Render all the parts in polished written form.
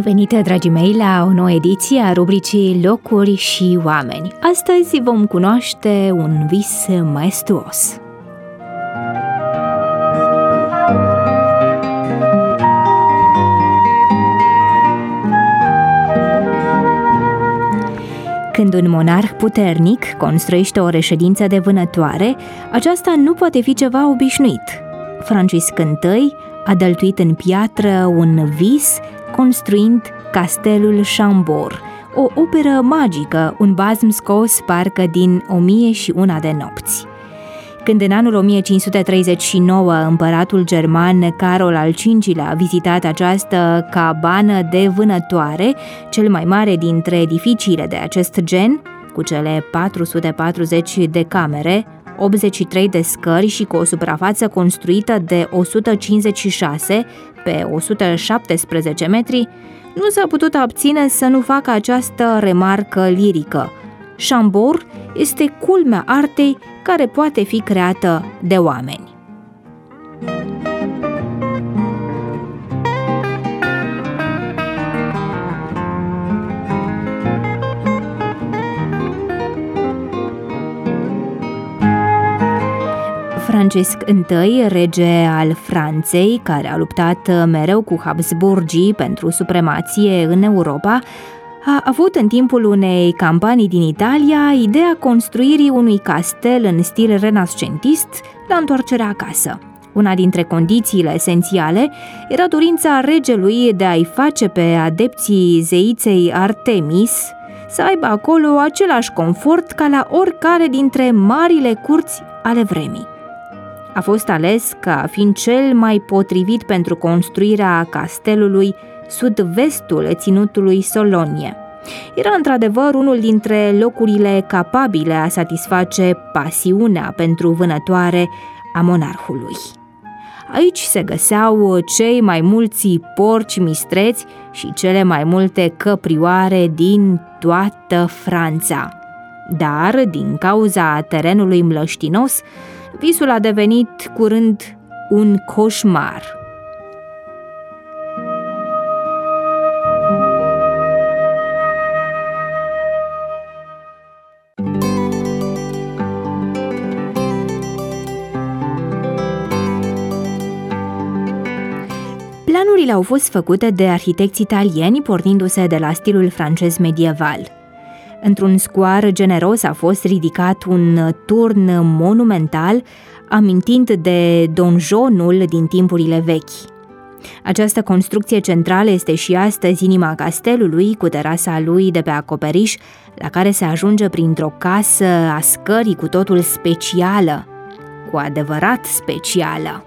venit, dragii mei, la o nouă ediție a rubricii Locuri și oameni. Astăzi vom cunoaște un vis maestuos. Când un monarh puternic construiește o reședință de vânătoare, aceasta nu poate fi ceva obișnuit. Francisc I a dăltuit în piatră un vis construind castelul Chambord, o operă magică, un bazm scos parcă din 1001 de nopți. Când în anul 1539 împăratul german Carol al V-lea a vizitat această cabană de vânătoare, cel mai mare dintre edificiile de acest gen, cu cele 440 de camere, 83 de scări și cu o suprafață construită de 156 pe 117 metri, nu s-a putut abține să nu facă această remarcă lirică. Chambord este culmea artei care poate fi creată de oameni. Francisc I, rege al Franței, care a luptat mereu cu Habsburgii pentru supremație în Europa, a avut în timpul unei campanii din Italia ideea construirii unui castel în stil renascentist la întoarcerea acasă. Una dintre condițiile esențiale era dorința regelui de a-i face pe adepții zeiței Artemis să aibă acolo același confort ca la oricare dintre marile curți ale vremii. A fost ales ca fiind cel mai potrivit pentru construirea castelului sud-vestul ținutului Sologne. Era într-adevăr unul dintre locurile capabile a satisface pasiunea pentru vânătoare a monarhului. Aici se găseau cei mai mulți porci mistreți și cele mai multe căprioare din toată Franța. Dar, din cauza terenului mlăștinos, visul a devenit curând un coșmar. Planurile au fost făcute de arhitecți italieni, pornindu-se de la stilul francez medieval. Într-un scoar generos a fost ridicat un turn monumental, amintind de donjonul din timpurile vechi. Această construcție centrală este și astăzi inima castelului, cu terasa lui de pe acoperiș, la care se ajunge printr-o casă a scării cu totul specială, cu adevărat specială.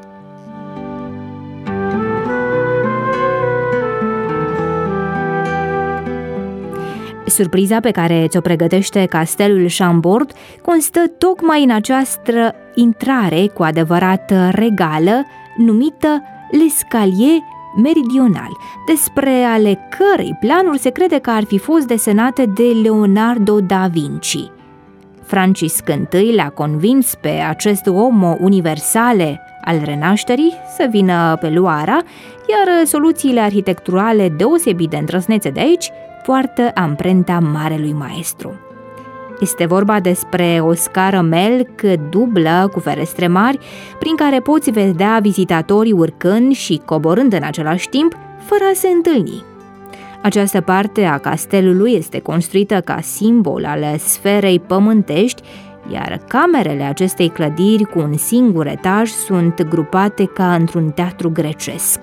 Surpriza pe care ți-o pregătește castelul Chambord constă tocmai în această intrare cu adevărat regală, numită L'Escalier Meridional, despre ale cărei planuri se crede că ar fi fost desenate de Leonardo da Vinci. Francisc I l-a convins pe acest om universale al renașterii să vină pe Loara, iar soluțiile arhitecturale deosebit de îndrăznețe de aici poartă amprenta marelui maestru. Este vorba despre o scară melc dublă cu ferestre mari, prin care poți vedea vizitatorii urcând și coborând în același timp, fără a se întâlni. Această parte a castelului este construită ca simbol al sferei pământești, iar camerele acestei clădiri cu un singur etaj sunt grupate ca într-un teatru grecesc.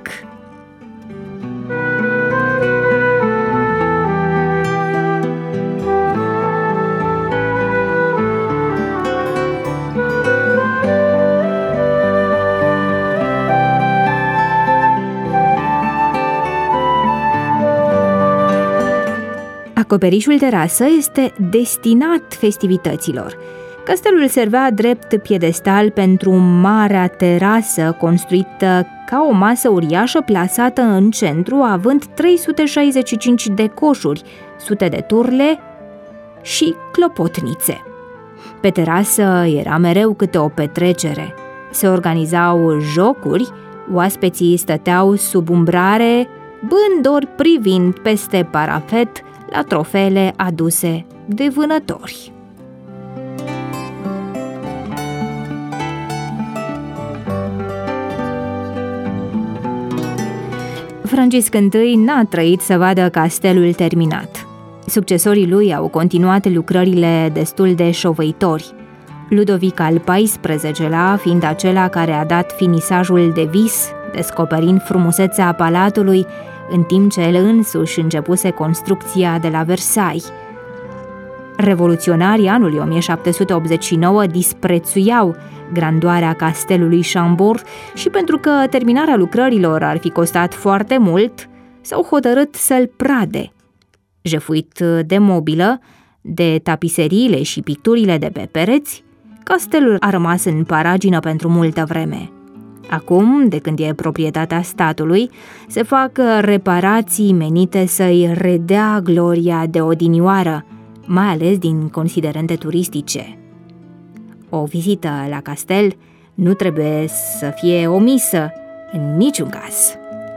Acoperișul terasă este destinat festivităților. Castelul servea drept piedestal pentru marea terasă construită ca o masă uriașă plasată în centru, având 365 de coșuri, sute de turle și clopotnițe. Pe terasă era mereu câte o petrecere. Se organizau jocuri, oaspeții stăteau sub umbrare bând ori privind peste parapet la trofeele aduse de vânători. Francisc I n-a trăit să vadă castelul terminat. Succesorii lui au continuat lucrările destul de șovăitori, Ludovic al XIV-lea fiind acela care a dat finisajul de vis, descoperind frumusețea palatului, în timp ce el însuși începuse construcția de la Versailles. Revoluționarii anului 1789 disprețuiau grandoarea castelului Chambord și pentru că terminarea lucrărilor ar fi costat foarte mult, s-au hotărât să-l prade. Jefuit de mobilă, de tapiseriile și picturile de pe pereți, castelul a rămas în paragină pentru multă vreme. Acum, de când e proprietatea statului, se fac reparații menite să-i redea gloria de odinioară, mai ales din considerente turistice. O vizită la castel nu trebuie să fie omisă în niciun caz.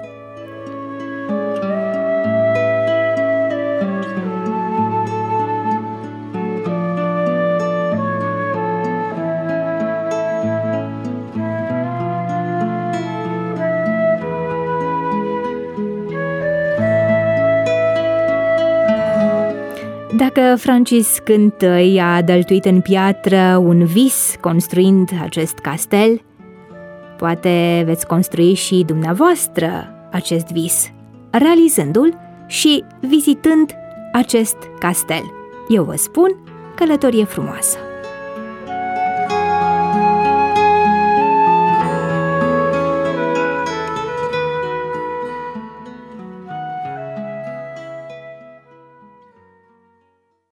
Dacă Francisc I a dăltuit în piatră un vis construind acest castel, poate veți construi și dumneavoastră acest vis, realizându-l și vizitând acest castel. Eu vă spun, călătorie frumoasă!